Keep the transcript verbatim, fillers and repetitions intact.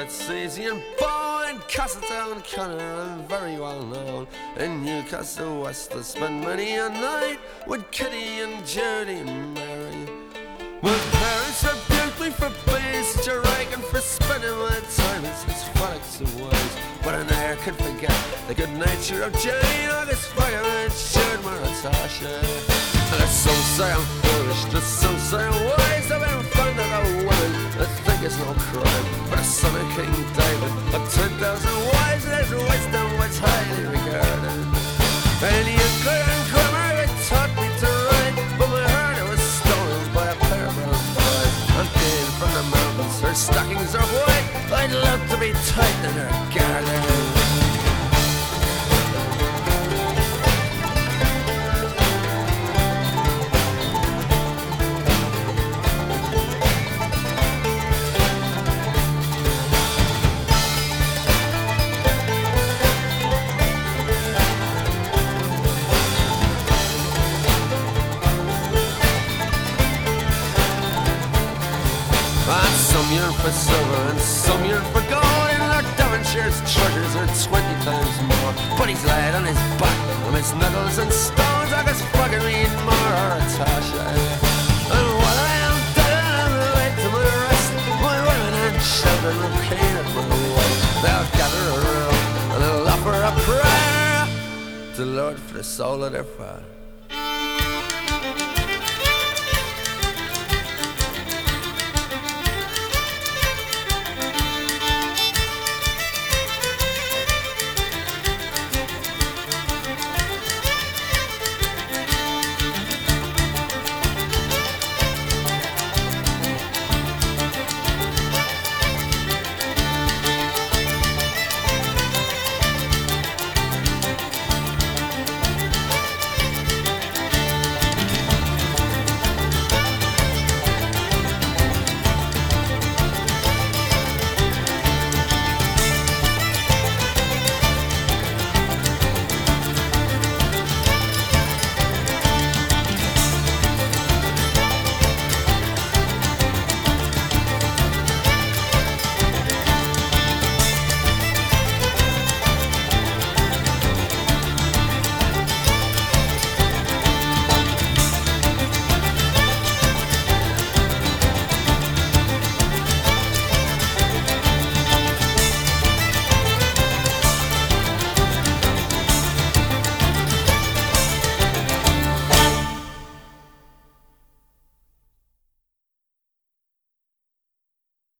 Artesian born Castletown, Connor, and very well known in Newcastle West. I spent many a night with Kitty and Judy and Mary. My parents rebuked me for being strike and for spending my time in such frolics and ways, but I never could forget the good nature of Jane August Fire and shared my Natasha. There's some say I'm foolish, there's some say I'm wise. I've been fond of a woman, I think it's no crime. But a son of King David, of ten thousand wives, there's wisdom was highly regarded. And Euclid and grammar had taught me to write, but my heart was stolen by a pair of brown boys. I'm came from the mountains, her stockings are white, I'd love to be tight in her garden. Some yearn for silver and some yearn for gold, and Lord Devonshire's treasures are twenty times more. But he's laid on his back on his knuckles and stones, I guess fucking read more Natasha. And while I am dead and I'm laid to my rest, my women and children will clean up my way. They'll gather around and they'll offer a prayer to the Lord for the soul of their father.